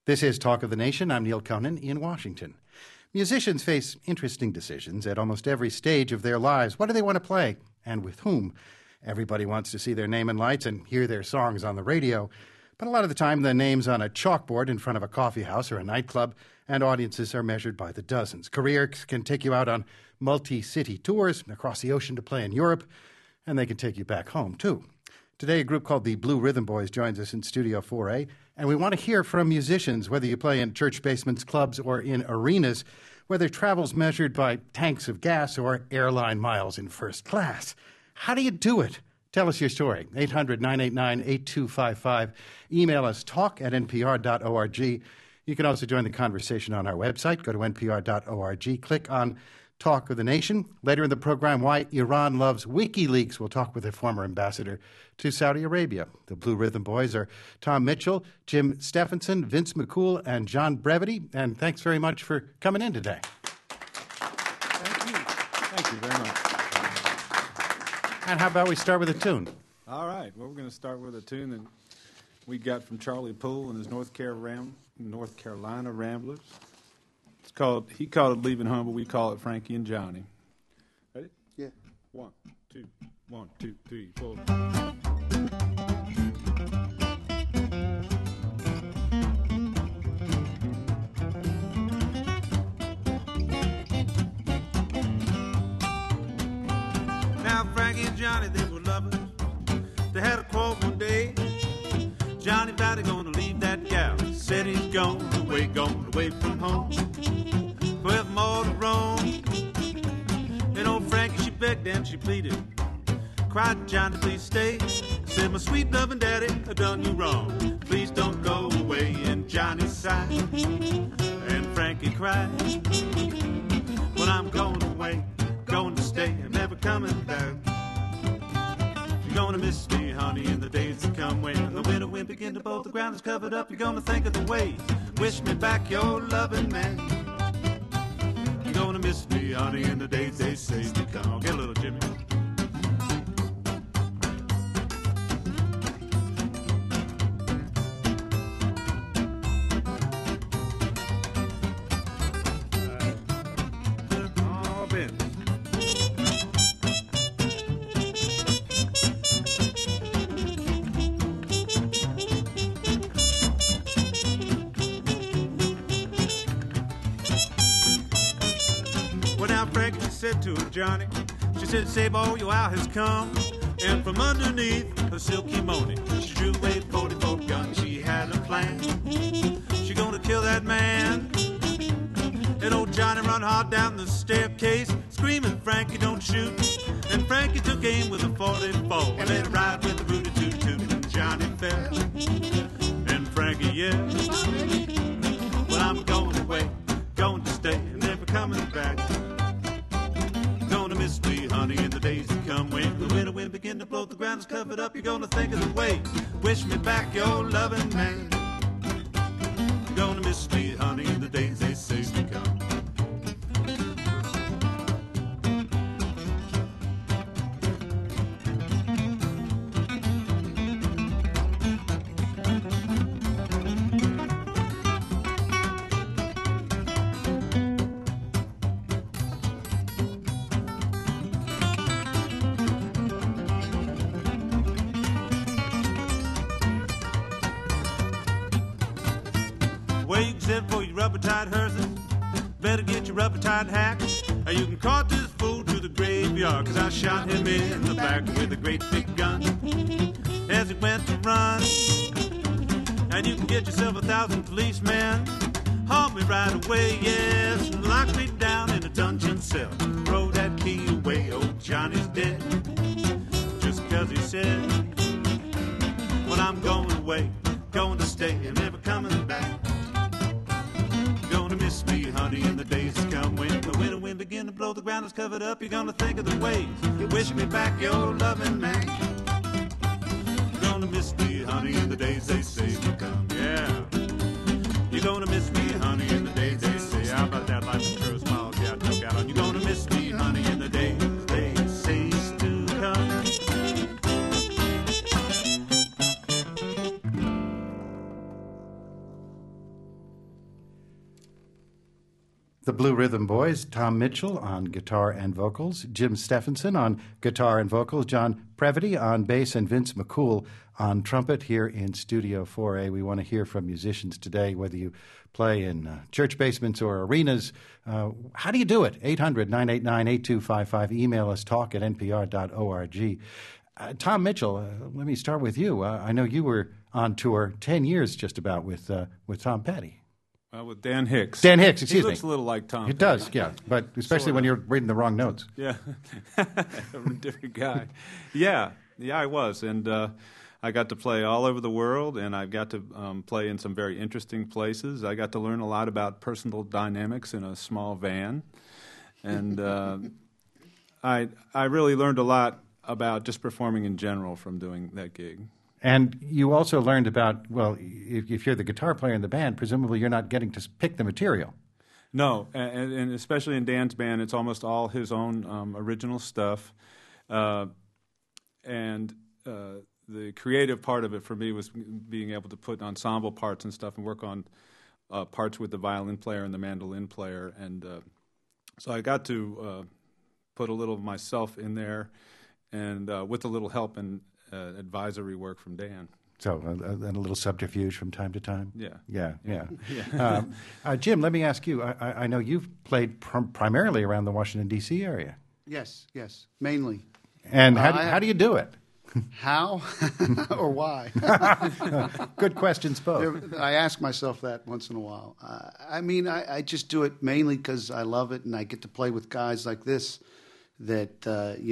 This is Talk of the Nation. I'm Neil Conan in Washington. Musicians face interesting decisions at almost every stage of their lives. What do they want to play, and with whom? Everybody wants to see their name in lights and hear their songs on the radio. But a lot of the time, the name's on a chalkboard in front of a coffee house or a nightclub, and audiences are measured by the dozens. Careers can take you out on multi-city tours across the ocean to play in Europe, and they can take you back home, too. Today, a group called the Blue Rhythm Boys joins us in Studio 4A, and we want to hear from musicians, whether you play in church basements, clubs, or in arenas, whether travel's measured by tanks of gas or airline miles in first class. How do you do it? Tell us your story. 800-989-8255. Email us talk@npr.org. You can also join the conversation on our website. Go to npr.org. Click on Talk of the Nation. Later in the program, why Iran loves WikiLeaks. We'll talk with a former ambassador to Saudi Arabia. The Blue Rhythm Boys are Tom Mitchell, Jim Stephenson, Vince McCool, and John Brevity. And thanks very much for coming in today. Thank you. Thank you very much. And how about we start with a tune? All right. Well, we're going to start with a tune that we got from Charlie Poole and his North Carolina Ramblers. He called it Leaving Home, but we call it Frankie and Johnny. Ready? Yeah. 1, 2, 1, 2, 3, 4. Now Frankie and Johnny, they were lovers. They had a quarrel one day. Johnny vowed he's gonna leave that gal. Said he's gone away from home. Forevermore to roam. And old Frankie, she begged and she pleaded. Cried, Johnny, please stay. Said, my sweet loving daddy, I done you wrong. Please don't go away. And Johnny sighed. And Frankie cried. Well, I'm going away, going to stay. I'm never coming back. You're gonna miss me, honey, in the days to come. When the winter wind begin to blow, the ground is covered up. You're gonna think of the ways. Wish me back your loving man. You're gonna miss me, honey, in the days they say to come. Get a little Jimmy. Oh, Ben. Frankie said to her, Johnny, she said, save all your hour has come. And from underneath her silky kimono, she drew a 44 gun. She had a plan. She gonna kill that man. And old Johnny run hard down the staircase, screaming, Frankie, don't shoot. And Frankie took aim with a 44 and let it ride with the rooty toot toot. And Johnny fell. And Frankie yelled, well, I'm going away, going to stay, and never coming back. Miss me, honey, in the days to come. When the winter wind begin to blow, the ground is covered up. You're gonna think of the ways. Wish me back your loving man. You're gonna miss me, honey, in the days they say to come. For your rubber-tied hearses, better get your rubber-tied hack. Or you can cart this fool to the graveyard, 'cause I shot him in the back with a great big gun as he went to run. And you can get yourself 1,000 policemen, haul me right away, yes, and lock me down in a dungeon cell. Throw that key away, old Johnny's dead, just 'cause he said, well, I'm going away, going to stay, and never coming back. Miss me, honey, in the days to come. When the winter wind begin to blow, the ground is covered up. You're gonna think of the ways. You wish me back your loving man. You're gonna miss me, honey, in the days they say to come. Yeah. You're gonna miss me, honey, in the days they say. How about that? Life and throw smiles, yeah, I took out on. You're gonna miss me, honey, in the days they say to come. The Blue Rhythm Boys, Tom Mitchell on guitar and vocals, Jim Stephenson on guitar and vocals, John Previty on bass, and Vince McCool on trumpet here in Studio 4A. We want to hear from musicians today, whether you play in church basements or arenas. How do you do it? 800-989-8255. Email us, talk@npr.org. Tom Mitchell, let me start with you. I know you were on tour 10 years just about with Tom Petty. With Dan Hicks. Dan Hicks, excuse me. He looks a little like Tom. He does, yeah, but especially when you're reading the wrong notes. Yeah, different guy. Yeah, I was, and I got to play all over the world, and I got to play in some very interesting places. I got to learn a lot about personal dynamics in a small van, and I really learned a lot about just performing in general from doing that gig. And you also learned about, well, if you're the guitar player in the band, presumably you're not getting to pick the material. No, and especially in Dan's band, it's almost all his own original stuff. And the creative part of it for me was being able to put ensemble parts and stuff and work on parts with the violin player and the mandolin player. And so I got to put a little of myself in there, and with a little help and advisory work from Dan. So a little subterfuge from time to time? Yeah. Jim, let me ask you, I know you've played primarily around the Washington, D.C. area. Yes, mainly. And how do you do it? How or why? Good questions, both. I ask myself that once in a while. I just do it mainly because I love it, and I get to play with guys like this that,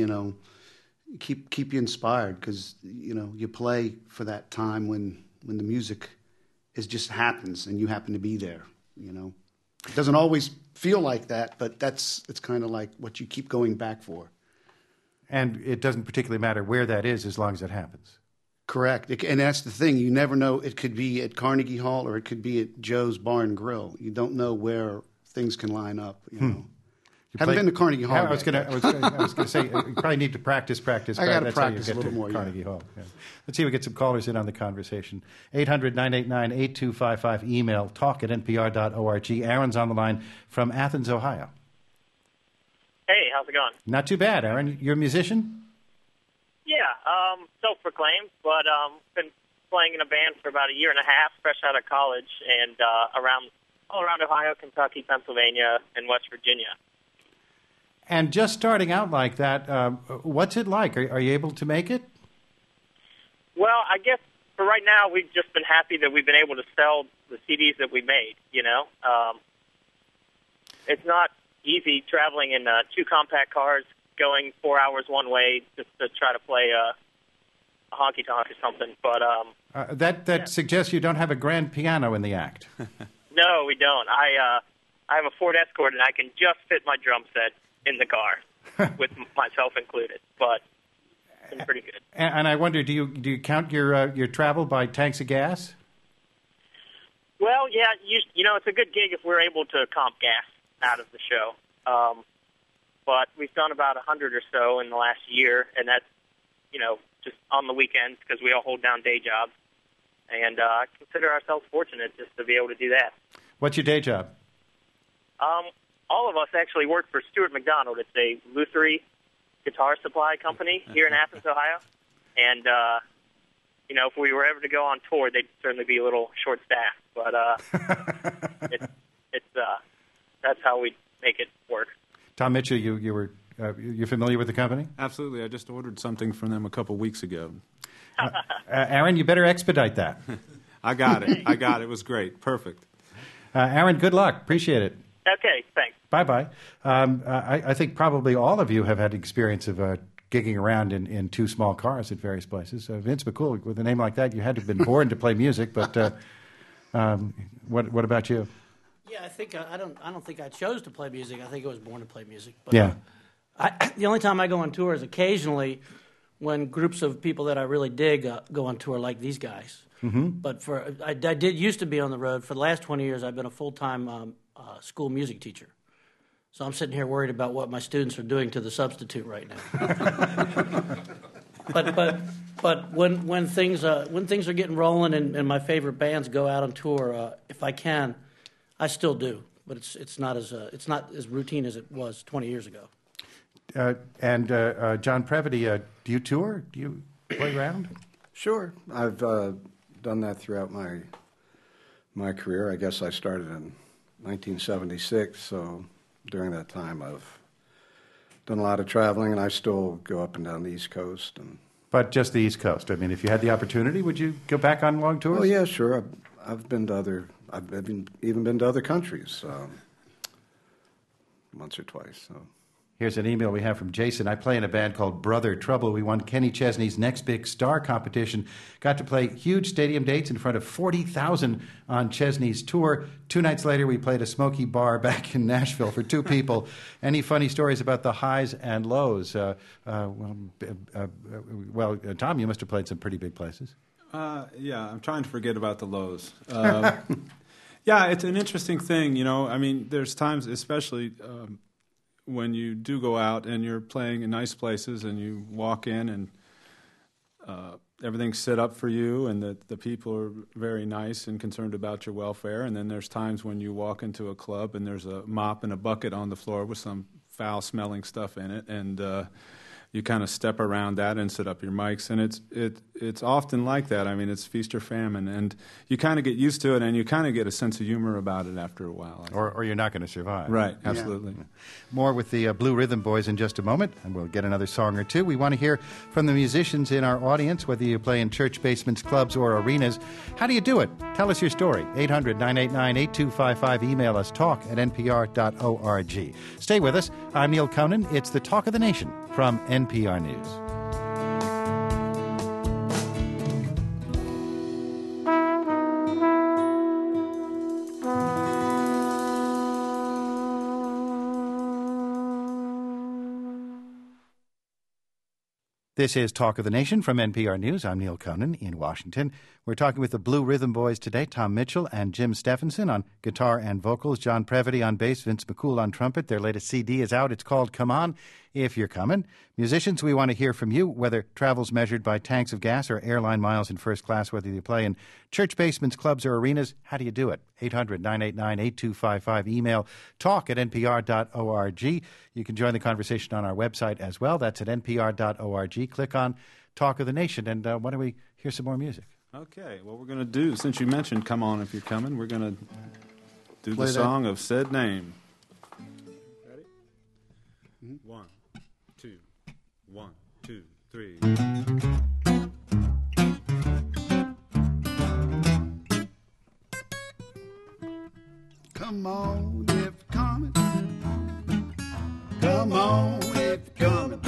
keep you inspired, because you play for that time when the music just happens and you happen to be there. It doesn't always feel like that, but it's kind of like what you keep going back for. And it doesn't particularly matter where that is as long as it happens. Correct. And that's the thing. You never know. It could be at Carnegie Hall or it could be at Joe's Bar and Grill. You don't know where things can line up. Haven't been to Carnegie Hall. I was going to say, you probably need to practice. I got to practice a little more. Carnegie Hall. Yeah. Let's see if we get some callers in on the conversation. 800-989-8255. Email talk@npr.org. Aaron's on the line from Athens, Ohio. Hey, how's it going? Not too bad, Aaron. You're a musician? Yeah, self-proclaimed, but been playing in a band for about a year and a half, fresh out of college, and all around Ohio, Kentucky, Pennsylvania, and West Virginia. And just starting out like that, what's it like? Are you able to make it? Well, I guess for right now, we've just been happy that we've been able to sell the CDs that we made, It's not easy traveling in 2 compact cars, going 4 hours one way just to try to play a honky-tonk or something. But that suggests you don't have a grand piano in the act. No, we don't. I have a Ford Escort, and I can just fit my drum set in the car, with myself included. But it's been pretty good. And I wonder, do you count your travel by tanks of gas? Well, yeah, it's a good gig if we're able to comp gas out of the show. But we've done about 100 or so in the last year, and that's, just on the weekends because we all hold down day jobs. And I consider ourselves fortunate just to be able to do that. What's your day job? All of us actually work for Stuart McDonald. It's a Lutherie guitar supply company here in Athens, Ohio. And, if we were ever to go on tour, they'd certainly be a little short-staffed. But that's how we make it work. Tom Mitchell, you're familiar with the company? Absolutely. I just ordered something from them a couple weeks ago. Aaron, you better expedite that. I got it. It was great. Perfect. Aaron, good luck. Appreciate it. Okay, thanks. Bye-bye. I think probably all of you have had experience of gigging around in 2 small cars at various places. Vince McCool, with a name like that, you had to have been born to play music. But what about you? Yeah, I think I don't think I chose to play music. I think I was born to play music. But, yeah. The only time I go on tour is occasionally when groups of people that I really dig go on tour, like these guys. Mm-hmm. But I did used to be on the road. For the last 20 years, I've been a full-time school music teacher. So I'm sitting here worried about what my students are doing to the substitute right now. but when things are getting rolling and my favorite bands go out on tour, if I can, I still do. but it's not as routine as it was 20 years ago. And John Previty, do you tour? Do you play around? Sure. I've done that throughout my career. I guess I started in 1976, so during that time I've done a lot of traveling, and I still go up and down the East Coast. But just the East Coast. I mean, if you had the opportunity, would you go back on long tours? Oh yeah, sure. I've been to even been to other countries once or twice. So. Here's an email we have from Jason. I play in a band called Brother Trouble. We won Kenny Chesney's Next Big Star competition. Got to play huge stadium dates in front of 40,000 on Chesney's tour. 2 nights later, we played a smoky bar back in Nashville for 2 people. Any funny stories about the highs and lows? Tom, you must have played some pretty big places. Yeah, I'm trying to forget about the lows. Yeah, it's an interesting thing, you know. I mean, there's times, especially when you do go out and you're playing in nice places and you walk in and everything's set up for you and the people are very nice and concerned about your welfare. And then there's times when you walk into a club and there's a mop and a bucket on the floor with some foul-smelling stuff in it, and you kind of step around that and set up your mics, and it's often like that. I mean, it's feast or famine, and you kind of get used to it, and you kind of get a sense of humor about it after a while. Or you're not going to survive. Right, absolutely. Yeah. More with the Blue Rhythm Boys in just a moment, and we'll get another song or two. We want to hear from the musicians in our audience, whether you play in church basements, clubs, or arenas. How do you do it? Tell us your story. 800-989-8255. Email us, talk@npr.org. Stay with us. I'm Neil Conan. It's the Talk of the Nation from NPR News. This is Talk of the Nation from NPR News. I'm Neil Conan in Washington. We're talking with the Blue Rhythm Boys today, Tom Mitchell and Jim Stephenson on guitar and vocals, John Previty on bass, Vince McCool on trumpet. Their latest CD is out. It's called Come On, If You're Coming. Musicians, we want to hear from you, whether travel's measured by tanks of gas or airline miles in first class, whether you play in church basements, clubs, or arenas. How do you do it? 800-989-8255. Email talk@npr.org. You can join the conversation on our website as well. That's at npr.org. Click on Talk of the Nation. And why don't we hear some more music? Okay, what we're going to do, since you mentioned Come On If You're Coming, we're going to do Play the that. song of Said Name. Ready? 1, 2, 1, 2, 3. Come on if you're coming. Come on if you're coming.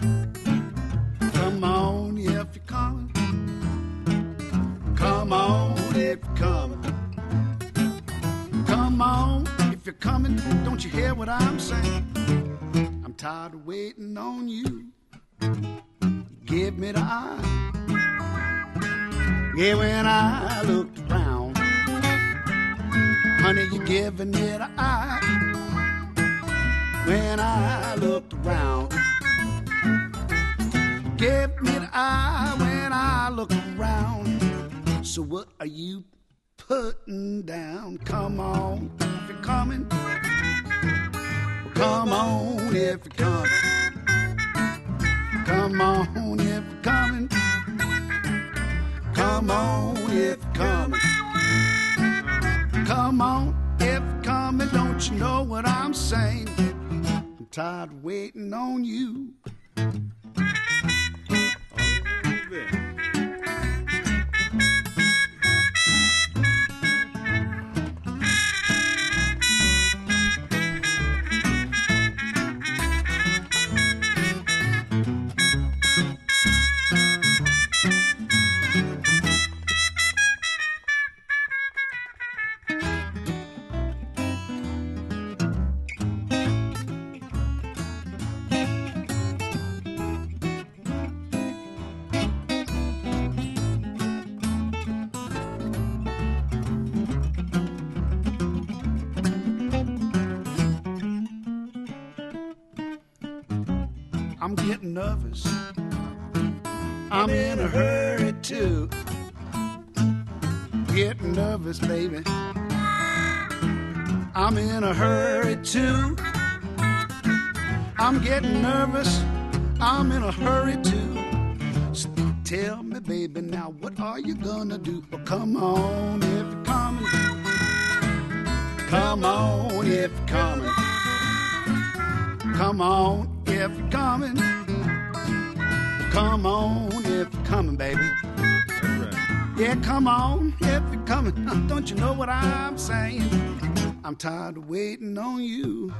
Come on if you're coming. Come on if you're coming. Come on if you're coming. Don't you hear what I'm saying? I'm tired of waiting on you. Give me the eye. Yeah, when I looked around, honey, you're giving me the eye. When I looked around, give me the eye when I look around. So what are you putting down? Come on if you're coming. Come on if you're coming. Come on if you're coming. Come on if you're coming. Come on if you're coming. Don't you know what I'm saying? I'm tired of waiting on you. I'm getting nervous. I'm in a hurry too. Getting nervous, baby. I'm in a hurry too. I'm getting nervous. I'm in a hurry too. So tell me, baby, now what are you gonna do? Well, come on if you're coming. Come on if you're coming. Come on if you're coming. Come on if you're coming, baby. That's right. Yeah, come on if you're coming. Don't you know what I'm saying? I'm tired of waiting on you.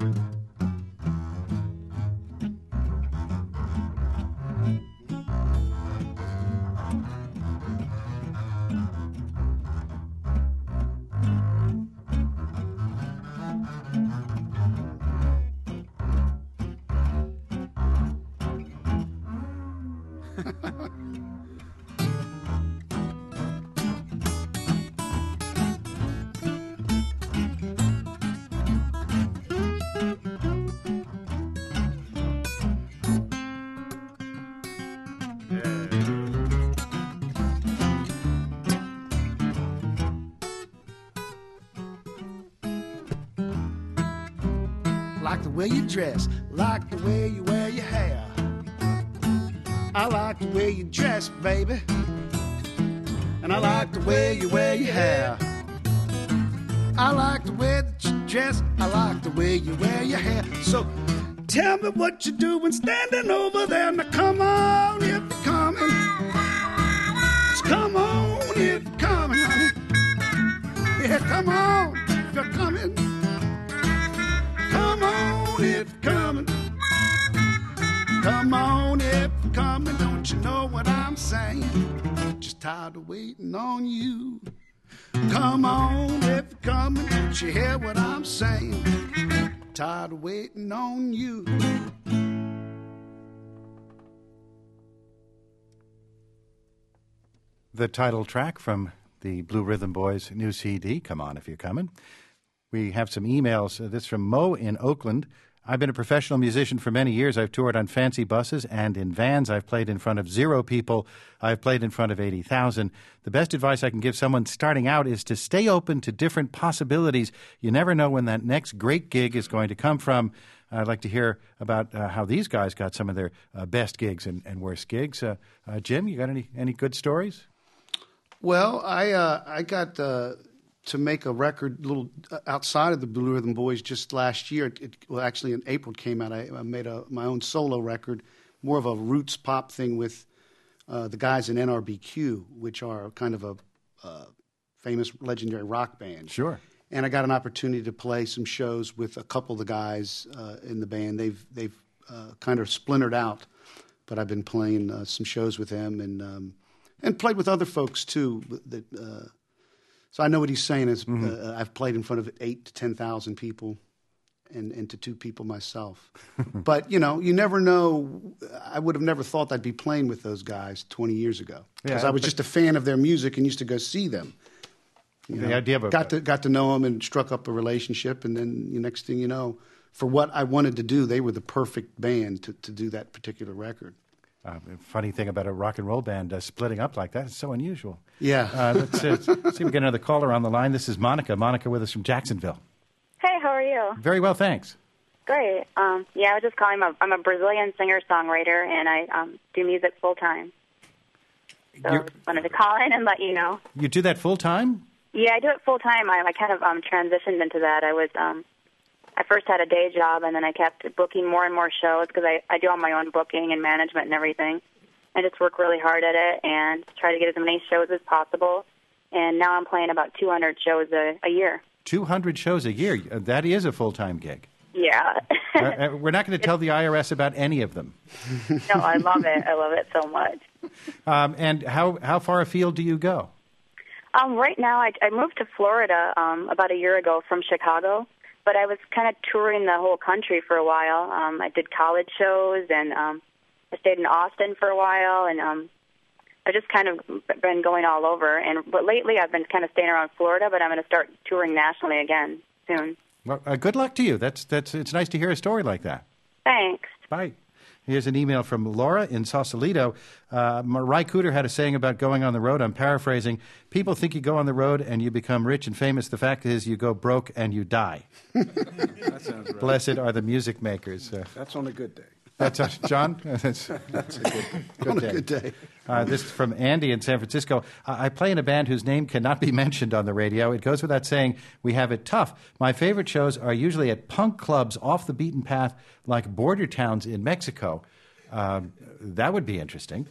Like the way you dress, like the way you wear your hair. I like the way you dress, baby. And I like the way you wear your hair. I like the way that you dress. I like the way you wear your hair. So tell me what you're doing standing over there. Now come on if you're coming. Just come on if you're coming, honey. Yeah, come on if you're coming. Come on if you're coming. Come on if you're coming. Don't you know what I'm saying? Just tired of waiting on you. Come on if you're coming. Don't you hear what I'm saying? Tired of waiting on you. The title track from the Blue Rhythm Boys' new CD, Come On If You're Coming. We have some emails. This from Mo in Oakland. I've been a professional musician for many years. I've toured on fancy buses and in vans. I've played in front of 0 people. I've played in front of 80,000. The best advice I can give someone starting out is to stay open to different possibilities. You never know when that next great gig is going to come from. I'd like to hear about how these guys got some of their best gigs and worst gigs. Jim, you got any good stories? Well, I got to make a record a little outside of the Blue Rhythm Boys just last year. Well, actually in April it came out. I made my own solo record, more of a roots pop thing with the guys in NRBQ, which are kind of a famous legendary rock band. Sure. And I got an opportunity to play some shows with a couple of the guys in the band. They've kind of splintered out, but I've been playing some shows with them and played with other folks too. So I know what he's saying is I've played in front of 8,000 to 10,000 people and to 2 people myself. But, you never know. I would have never thought I'd be playing with those guys 20 years ago because I was just a fan of their music and used to go see them. The idea of got to know them and struck up a relationship, and then the next thing you know, for what I wanted to do, they were the perfect band to do that particular record. Funny thing about a rock and roll band splitting up like that, it's so unusual. Yeah. Let's see if we get another caller on the line. This is Monica. Monica with us from Jacksonville. Hey, how are you? Very well, thanks. Great. I was just calling. I'm a Brazilian singer-songwriter, and I do music full-time. So I just wanted to call in and let you know. You do that full-time? Yeah, I do it full-time. I kind of transitioned into that. I first had a day job, and then I kept booking more and more shows because I do all my own booking and management and everything. I just work really hard at it and try to get as many shows as possible. And now I'm playing about 200 shows a year. 200 shows a year? That is a full-time gig. Yeah. We're not going to tell the IRS about any of them. No, I love it. I love it so much. And how far afield do you go? Right now, I moved to Florida about a year ago from Chicago. But I was kind of touring the whole country for a while. I did college shows, and I stayed in Austin for a while, and I've just kind of been going all over. But lately, I've been kind of staying around Florida, but I'm going to start touring nationally again soon. Well, good luck to you. It's nice to hear a story like that. Thanks. Bye. Here's an email from Laura in Sausalito. Ry Cooder had a saying about going on the road. I'm paraphrasing. People think you go on the road and you become rich and famous. The fact is you go broke and you die. That sounds right. Blessed are the music makers. That's on a good day. That's John? That's a good day. This is from Andy in San Francisco. I play in a band whose name cannot be mentioned on the radio. It goes without saying we have it tough. My favorite shows are usually at punk clubs off the beaten path like border towns in Mexico. That would be interesting.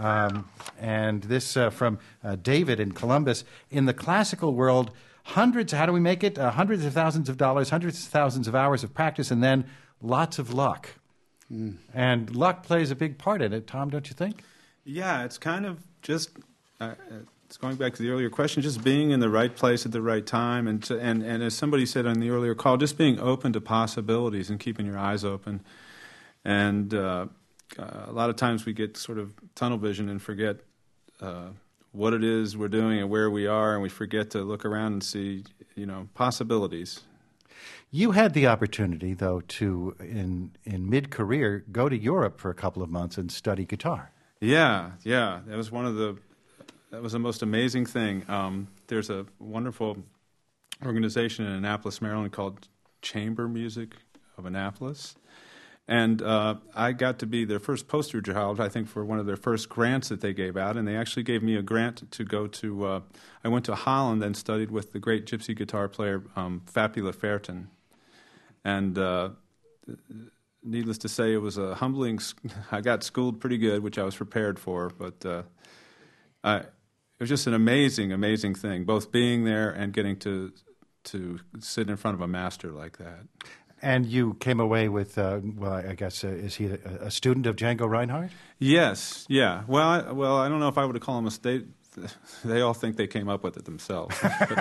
And this from David in Columbus. In the classical world, how do we make it? Hundreds of thousands of dollars, hundreds of thousands of hours of practice, and then lots of luck. And luck plays a big part in it, Tom, don't you think? Yeah, it's kind of just it's going back to the earlier question, just being in the right place at the right time, and as somebody said on the earlier call, just being open to possibilities and keeping your eyes open. And a lot of times we get sort of tunnel vision and forget what it is we're doing and where we are, and we forget to look around and see, possibilities. You had the opportunity, though, to, in mid-career, go to Europe for a couple of months and study guitar. Yeah. That was that was the most amazing thing. There's a wonderful organization in Annapolis, Maryland, called Chamber Music of Annapolis. And I got to be their first poster child, I think, for one of their first grants that they gave out. And they actually gave me a grant to go to I went to Holland and studied with the great gypsy guitar player, Fapula Ferten. And needless to say, it was a humbling. I got schooled pretty good, which I was prepared for. But it was just an amazing, amazing thing, both being there and getting to sit in front of a master like that. And you came away with, I guess, is he a student of Django Reinhardt? Yes, yeah. Well, I don't know if I would call him a state. They all think they came up with it themselves.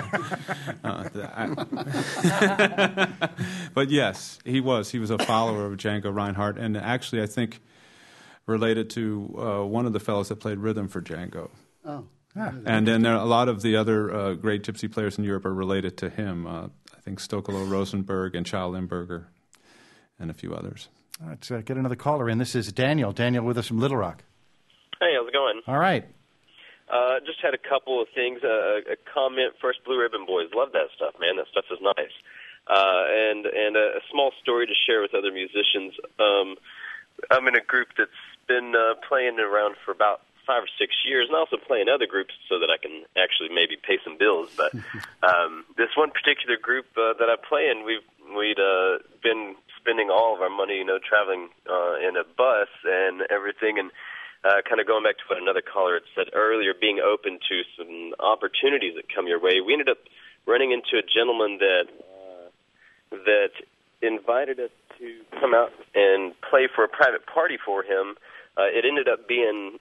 But yes, he was. He was a follower of Django Reinhardt, and actually, I think related to one of the fellows that played rhythm for Django. Oh. And then a lot of the other great gypsy players in Europe are related to him. I think Stokolo Rosenberg and Charles Limburger and a few others. Let's get another caller in. This is Daniel. Daniel with us from Little Rock. Hey, how's it going? All right. Just had a couple of things. A comment first, Blue Ribbon Boys. Love that stuff, man. That stuff is nice. And a small story to share with other musicians. I'm in a group that's been playing around for about 5 or 6 years, and I also play in other groups so that I can actually maybe pay some bills. But this one particular group that I play in, we'd been spending all of our money, traveling in a bus and everything, and kind of going back to what another caller had said earlier, being open to some opportunities that come your way. We ended up running into a gentleman that invited us to come out and play for a private party for him. It ended up being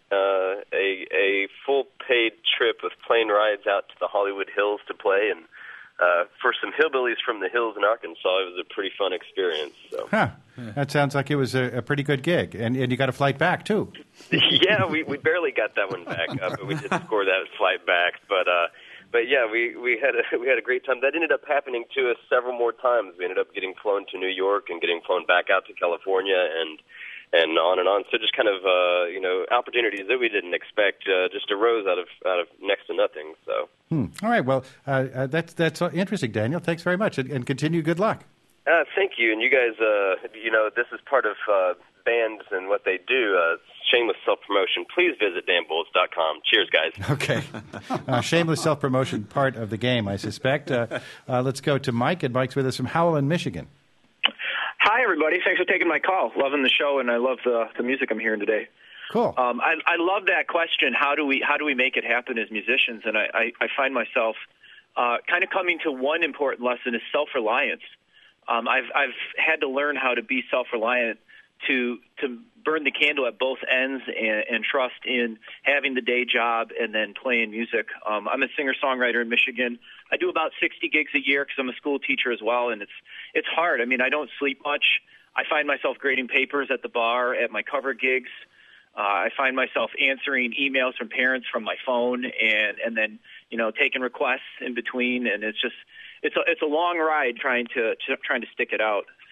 a full-paid trip with plane rides out to the Hollywood Hills to play, and for some hillbillies from the hills in Arkansas, it was a pretty fun experience. So. Huh. That sounds like it was a pretty good gig, and you got a flight back, too. Yeah, we barely got that one back, but we did score that flight back. But yeah, we had a great time. That ended up happening to us several more times. We ended up getting flown to New York and getting flown back out to California, and on and on. So just kind of opportunities that we didn't expect just arose out of next to nothing. So. All right. Well, that's interesting, Daniel. Thanks very much, and continue. Good luck. Thank you. And you guys, this is part of bands and what they do. Shameless self-promotion. Please visit danbulls.com. Cheers, guys. Okay. Shameless self-promotion, part of the game, I suspect. Let's go to Mike, and Mike's with us from Howland, Michigan. Hi, everybody. Thanks for taking my call. Loving the show, and I love the music I'm hearing today. Cool. I love that question. How do we make it happen as musicians? And I find myself kind of coming to one important lesson is self-reliance. I've had to learn how to be self-reliant to burn the candle at both ends and trust in having the day job and then playing music. I'm a singer-songwriter in Michigan. I do about 60 gigs a year because I'm a school teacher as well, and it's hard. I mean, I don't sleep much. I find myself grading papers at the bar at my cover gigs. I find myself answering emails from parents from my phone and then taking requests in between, and it's a long ride trying to stick it out. So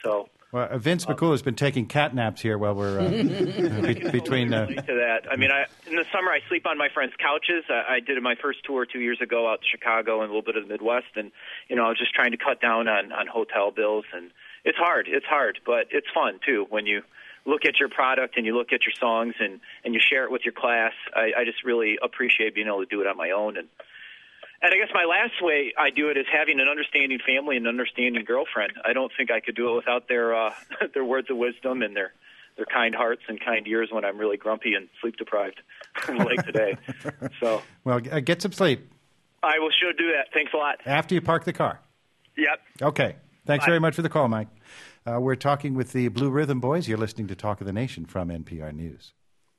Well, Vince McCool has been taking cat naps here while we're between. Relate to that. I mean, in the summer I sleep on my friends' couches. I did my first tour 2 years ago out to Chicago and a little bit of the Midwest, and I was just trying to cut down on hotel bills, and it's hard, but it's fun too when you look at your product and you look at your songs and you share it with your class. I just really appreciate being able to do it on my own. And I guess my last way I do it is having an understanding family and an understanding girlfriend. I don't think I could do it without their their words of wisdom and their kind hearts and kind ears when I'm really grumpy and sleep deprived, like today. So, well, get some sleep. I will sure do that. Thanks a lot. After you park the car. Yep. Okay. Thanks Bye. very much for the call, Mike. We're talking with the Blue Rhythm Boys. You're listening to Talk of the Nation from NPR News.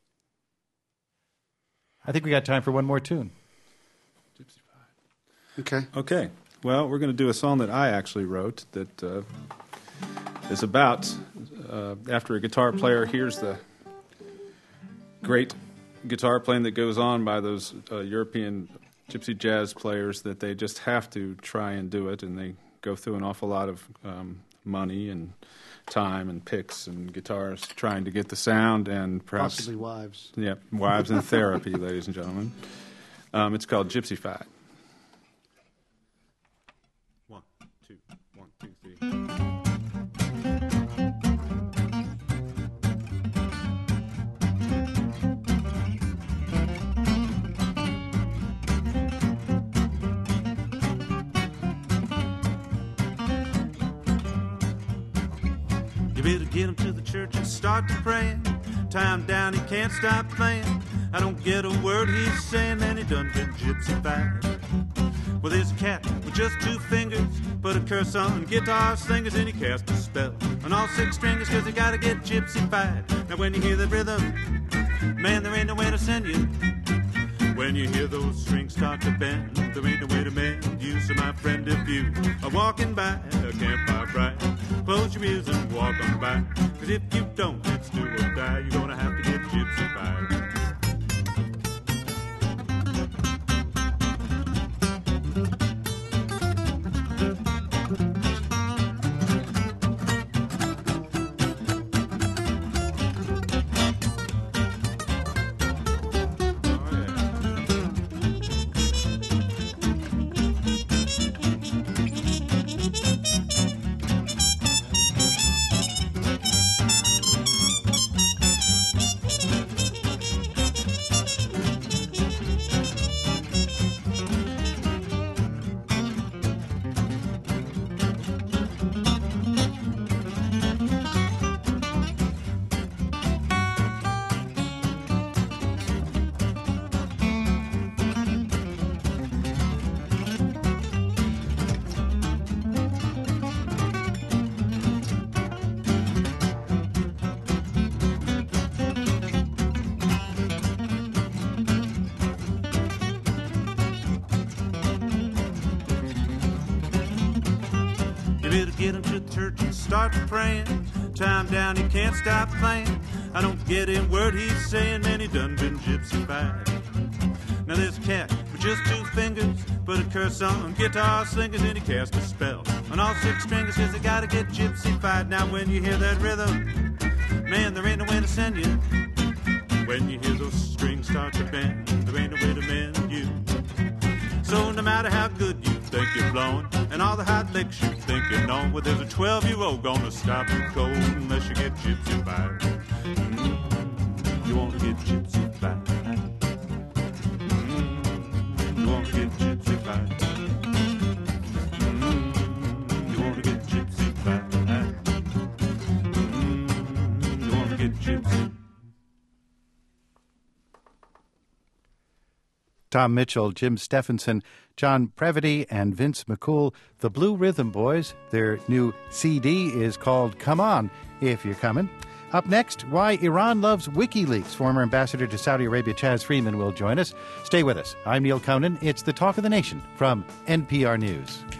I think we got time for one more tune. Okay. Well, we're going to do a song that I actually wrote that is about after a guitar player hears the great guitar playing that goes on by those European gypsy jazz players, that they just have to try and do it, and they go through an awful lot of money and time and picks and guitars trying to get the sound, and perhaps possibly wives. Yeah, wives and therapy, ladies and gentlemen. It's called Gypsy-fied. 1, 2, 1, 2, 3. You better get him to the church and start to praying. Tie him down, he can't stop playing. I don't get a word he's saying, and he done been gypsy-fied. Well, there's a cat with just 2 fingers, put a curse on guitar slingers, and he cast a spell on all 6 stringers, 'cause he gotta get gypsy-fied. Now when you hear the rhythm, man, there ain't no way to send you. When you hear those strings start to bend, there ain't no way to mend you. So my friend, if you are walking by a campfire bright, close your ears and walk on by. 'Cause if you don't, it's do or die. You're gonna have to get gypsy-fied. Get him to the church and start praying. Tie him down, he can't stop playing. I don't get a word he's saying, man, he done been gypsy-fied. Now there's a cat with just 2 fingers, put a curse on guitar slingers, and he cast a spell on all 6 stringers, 'cause they gotta get gypsy-fied. Now when you hear that rhythm, man, there ain't no way to send you. When you hear those strings start to bend, there ain't no way to mend you. So no matter how good you think you're blowing, and all the hot licks you think you know, well, there's a 12-year-old gonna stop you cold unless you get gypsy-fied. You wanna get gypsy-fied. You wanna get gypsy-fied. You wanna get gypsy-fied. You wanna get gypsy-fied. Tom Mitchell, Jim Stephenson, John Previty, and Vince McCool, the Blue Rhythm Boys. Their new CD is called Come On, If You're Coming. Up next, why Iran loves WikiLeaks. Former ambassador to Saudi Arabia, Chaz Freeman, will join us. Stay with us. I'm Neil Conan. It's the Talk of the Nation from NPR News.